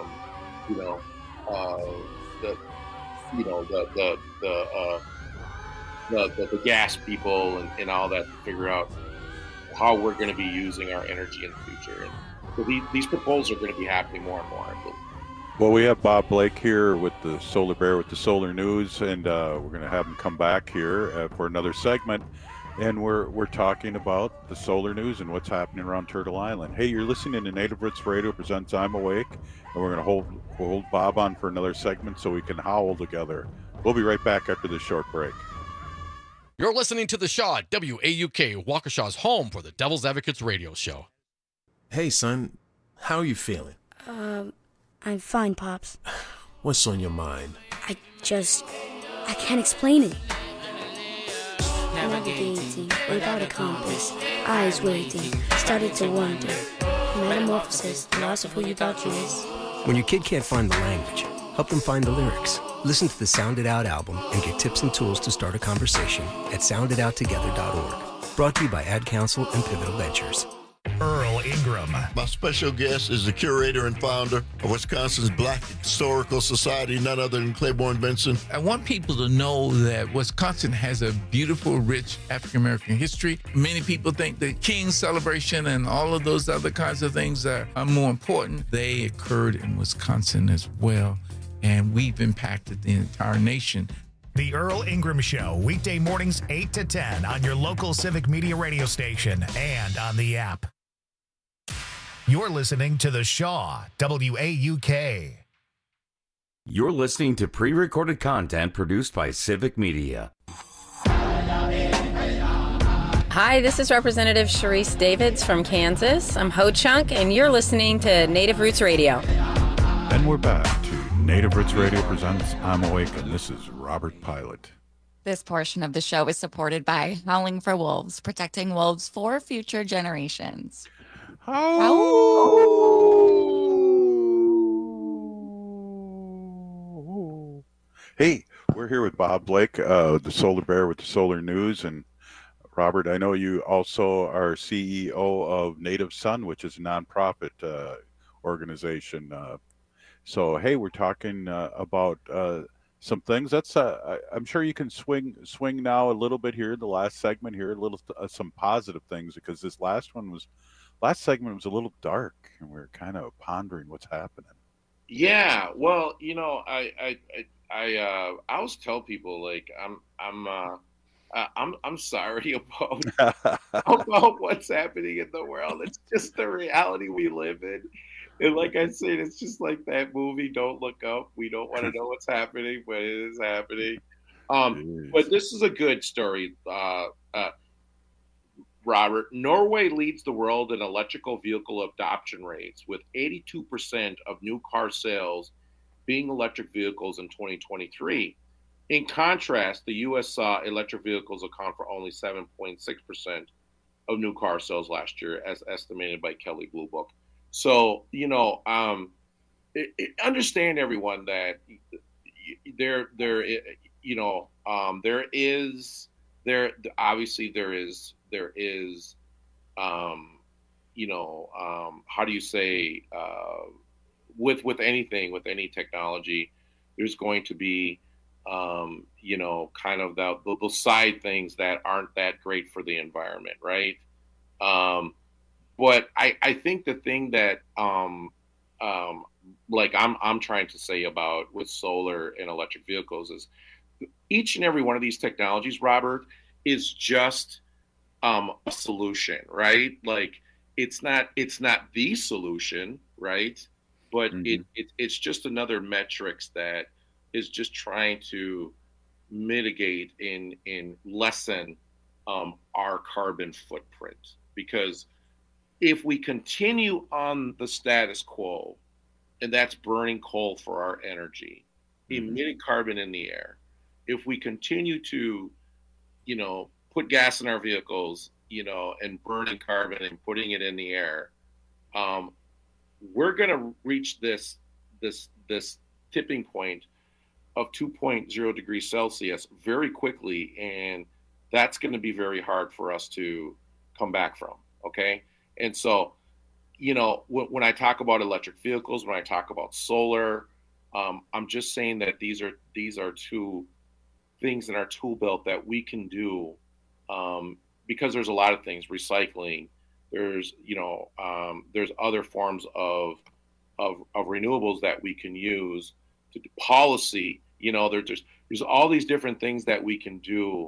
the gas people and all that, to figure out how we're going to be using our energy in the future. And so these proposals are going to be happening more and more, I believe. Well, we have Bob Blake here with the Solar Bear with the Solar News, and we're going to have him come back here for another segment. And we're talking about the solar news and what's happening around Turtle Island. Hey, you're listening to Native Roots Radio presents I'm Awake, and we're going to hold Bob on for another segment so we can howl together. We'll be right back after this short break. You're listening to The Shaw, WAUK, Waukesha's home for the Devil's Advocates radio show. Hey, son, how are you feeling? I'm fine, Pops. What's on your mind? I can't explain it. Navigating without a compass, eyes waiting, started to wonder. Metamorphosis, the loss of who you thought you was. When your kid can't find the language, help them find the lyrics. Listen to the Sound It Out album and get tips and tools to start a conversation at sounditouttogether.org. Brought to you by Ad Council and Pivotal Ventures. Earl Ingram. My special guest is the curator and founder of Wisconsin's Black Historical Society, none other than Claiborne Benson. I want people to know that Wisconsin has a beautiful, rich African-American history. Many people think the King's celebration and all of those other kinds of things are more important. They occurred in Wisconsin as well, and we've impacted the entire nation. The Earl Ingram Show, weekday mornings 8 to 10 on your local Civic Media radio station and on the app. You're listening to The Shaw, WAUK. You're listening to pre-recorded content produced by Civic Media. Hi, this is Representative Sharice Davids from Kansas. I'm Ho Chunk, and you're listening to Native Roots Radio. And we're back to Native Roots Radio presents I'm Awake, and this is Robert Pilot. This portion of the show is supported by Howling for Wolves, protecting wolves for future generations. Hey, we're here with Bob Blake, the Solar Bear with the Solar News. And Robert, I know you also are CEO of Native Sun, which is a nonprofit organization. So, hey, we're talking about some things. That's I'm sure you can swing now a little bit here. The last segment here, a little some positive things, because this last segment was a little dark, and we were kind of pondering what's happening. Yeah, well, I always tell people, like, I'm sorry about what's happening in the world. It's just the reality we live in. And like I said, it's just like that movie, Don't Look Up. We don't want to know what's happening, but it is happening. But this is a good story, Robert. Norway leads the world in electrical vehicle adoption rates, with 82% of new car sales being electric vehicles in 2023. In contrast, the U.S. saw electric vehicles account for only 7.6% of new car sales last year, as estimated by Kelley Blue Book. So, understand, everyone, that there is how do you say, with anything, with any technology, there's going to be kind of the side things that aren't that great for the environment, right? But I think the thing that like I'm trying to say about with solar and electric vehicles is each and every one of these technologies, Robert, is just a solution, right? Like it's not the solution, right? But it's just another metrics that is just trying to mitigate and lessen our carbon footprint. Because if we continue on the status quo, and that's burning coal for our energy, emitting carbon in the air, if we continue to, put gas in our vehicles, and burning carbon and putting it in the air, we're going to reach this tipping point of 2.0 degrees Celsius very quickly, and that's going to be very hard for us to come back from. Okay, and so when I talk about electric vehicles, when I talk about solar, I'm just saying that these are two things in our tool belt that we can do, because there's a lot of things, recycling. There's there's other forms of renewables that we can use, to policy. There's all these different things that we can do,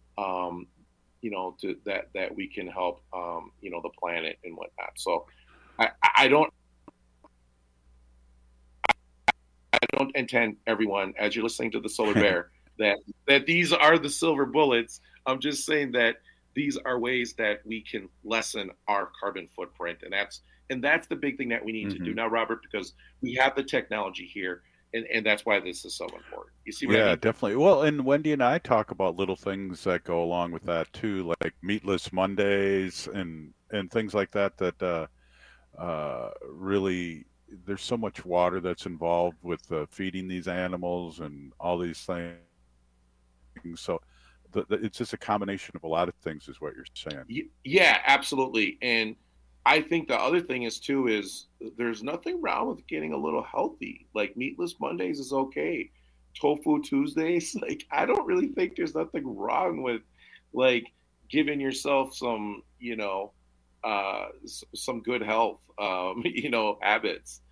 that we can help the planet and whatnot. So I don't intend, everyone, as you're listening to the Solar Bear, that these are the silver bullets. I'm just saying that these are ways that we can lessen our carbon footprint, and that's the big thing that we need to do now, Robert, because we have the technology here, and that's why this is so important. You see what I mean? Yeah, definitely. Well, and Wendy and I talk about little things that go along with that too, like Meatless Mondays and things like that. That really, there's so much water that's involved with feeding these animals and all these things. So it's just a combination of a lot of things, is what you're saying. Yeah, absolutely. And I think the other thing is there's nothing wrong with getting a little healthy. Like Meatless Mondays is okay. Tofu Tuesdays, like I don't really think there's nothing wrong with like giving yourself some, some good health, habits.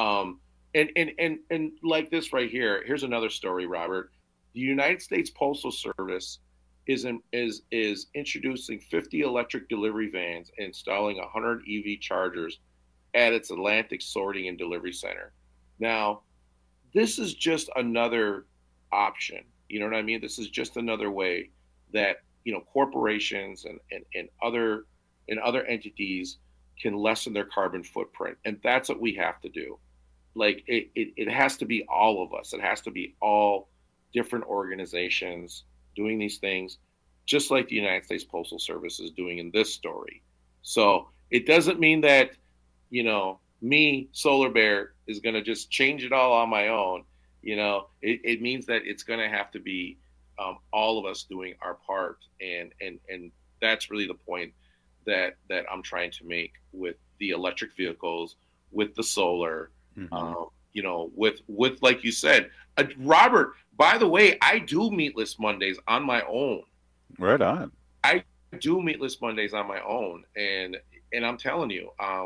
And like this right here, here's another story, Robert. The United States Postal Service is introducing 50 electric delivery vans and installing 100 EV chargers at its Atlantic sorting and delivery center. Now, this is just another option. You know what I mean? This is just another way that, corporations and other entities can lessen their carbon footprint. And that's what we have to do. Like it has to be all of us. It has to be all different organizations doing these things, just like the United States Postal Service is doing in this story. So it doesn't mean that, me, Solar Bear, is going to just change it all on my own. It means that it's going to have to be all of us doing our part. And that's really the point that I'm trying to make with the electric vehicles, with the solar, with like you said, Robert, by the way, I do Meatless Mondays on my own. Right on. I do Meatless Mondays on my own, and I'm telling you,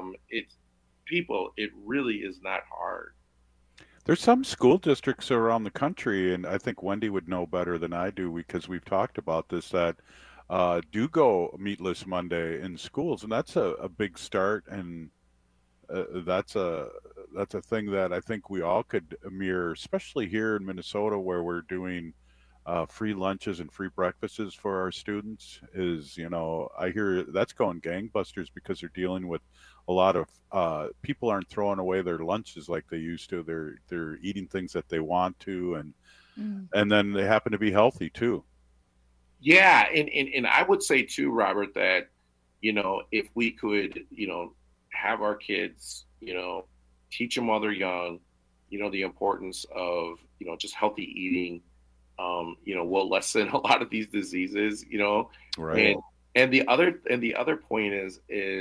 it really is not hard. There's some school districts around the country, and I think Wendy would know better than I do because we've talked about this, that do go Meatless Monday in schools, and that's a big start, and that's a thing that I think we all could mirror, especially here in Minnesota, where we're doing free lunches and free breakfasts for our students is, I hear that's going gangbusters because they're dealing with a lot of people aren't throwing away their lunches like they used to. They're eating things that they want to, and then they happen to be healthy too. Yeah, and I would say too, Robert, that if we could have our kids teach them while they're young, the importance of just healthy eating, will lessen a lot of these diseases, Right. And the other point is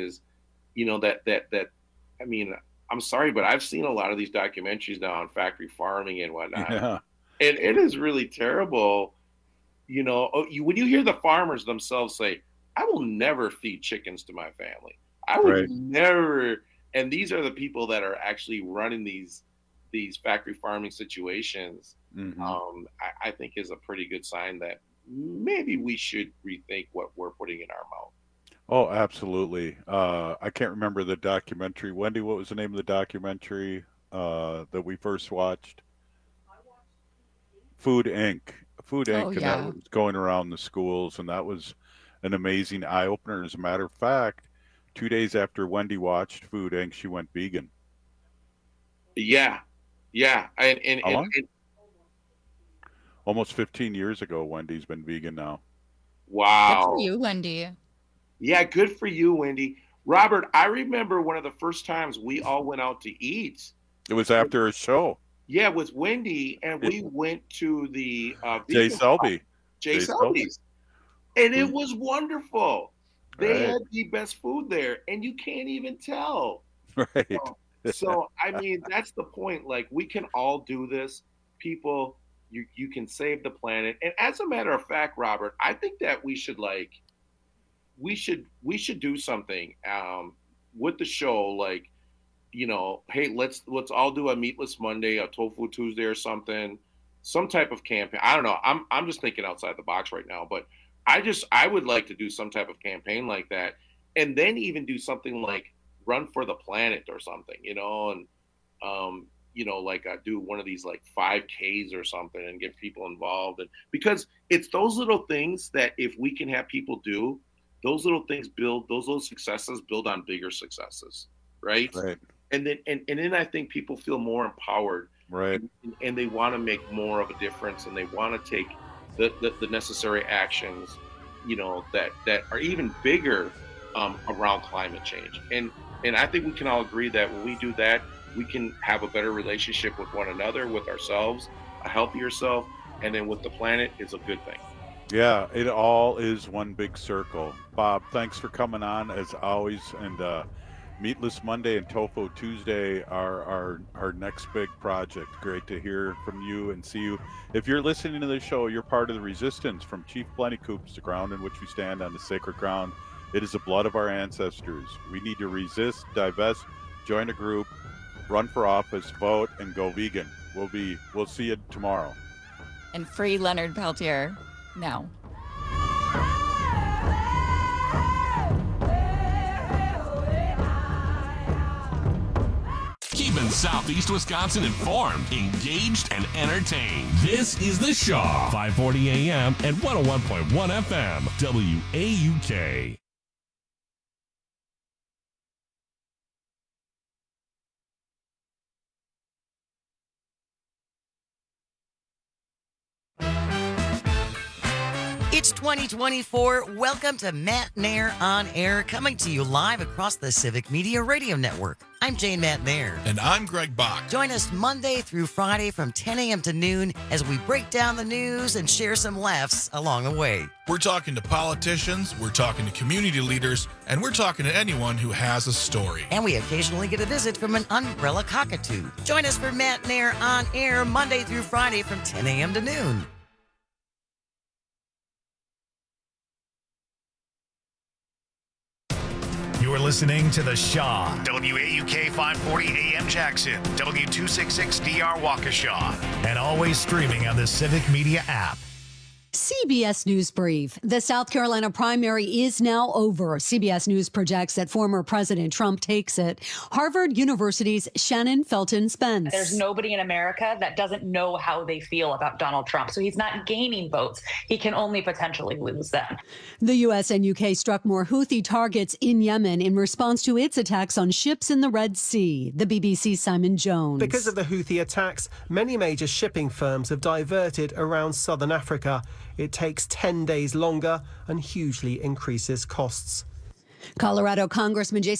that I mean, I'm sorry, but I've seen a lot of these documentaries now on factory farming and whatnot. Yeah. And it is really terrible. When you hear the farmers themselves say, I will never feed chickens to my family. I would never. And these are the people that are actually running these factory farming situations. I think is a pretty good sign that maybe we should rethink what we're putting in our mouth. Oh, absolutely. I can't remember the documentary. Wendy, what was the name of the documentary that we first watched? Food Inc. Food Inc. And that was going around the schools, and that was an amazing eye-opener. As a matter of fact, 2 days after Wendy watched Food Inc., she went vegan. Yeah. And how long? Almost 15 years ago, Wendy's been vegan now. Wow. Good for you, Wendy. Yeah, good for you, Wendy. Robert, I remember one of the first times we all went out to eat. It was after a show. Yeah, with Wendy, and we went to the Jay Selby. Jay Selby's. And it was wonderful. They had the best food there, and you can't even tell. Right. So I mean, that's the point. Like, we can all do this. People, you can save the planet. And as a matter of fact, Robert, I think that we should do something with the show, like, hey, let's all do a meatless Monday, a tofu Tuesday or something, some type of campaign. I don't know. I'm just thinking outside the box right now, but I would like to do some type of campaign like that, and then even do something like Run for the Planet or something, and like do one of these like 5Ks or something and get people involved. And because it's those little things that if we can have people do, those little things build, those little successes build on bigger successes, right? Right. And then I think people feel more empowered, right? And they want to make more of a difference, and they want to take the necessary actions, that are even bigger around climate change. And I think we can all agree that when we do that, we can have a better relationship with one another, with ourselves, a healthier self, and then with the planet is a good thing. Yeah, it all is one big circle. Bob, thanks for coming on as always. And Meatless Monday and Tofu Tuesday are our next big project. Great to hear from you and see you. If you're listening to this show, you're part of the resistance from Chief Plentycoops, the ground in which we stand on the sacred ground. It is the blood of our ancestors. We need to resist, divest, join a group, run for office, vote, and go vegan. We'll see you tomorrow. And free Leonard Peltier now. Keeping Southeast Wisconsin informed, engaged, and entertained. This is The Shaw, 540 AM and 101.1 FM, WAUK. It's 2024. Welcome to Matt Nair On Air, coming to you live across the Civic Media Radio Network. I'm Jane Matt Nair. And I'm Greg Bach. Join us Monday through Friday from 10 a.m. to noon as we break down the news and share some laughs along the way. We're talking to politicians, we're talking to community leaders, and we're talking to anyone who has a story. And we occasionally get a visit from an umbrella cockatoo. Join us for Matt Nair On Air Monday through Friday from 10 a.m. to noon. You're listening to The Shaw, WAUK 540 AM Jackson, W266DR Waukesha, and always streaming on the Civic Media app. CBS News Brief. The South Carolina primary is now over. CBS News projects that former President Trump takes it. Harvard University's Shannon Felton Spence. There's nobody in America that doesn't know how they feel about Donald Trump. So he's not gaining votes. He can only potentially lose them. The U.S. and U.K. struck more Houthi targets in Yemen in response to its attacks on ships in the Red Sea. The BBC's Simon Jones. Because of the Houthi attacks, many major shipping firms have diverted around southern Africa. It takes 10 days longer and hugely increases costs. Colorado Congressman Jason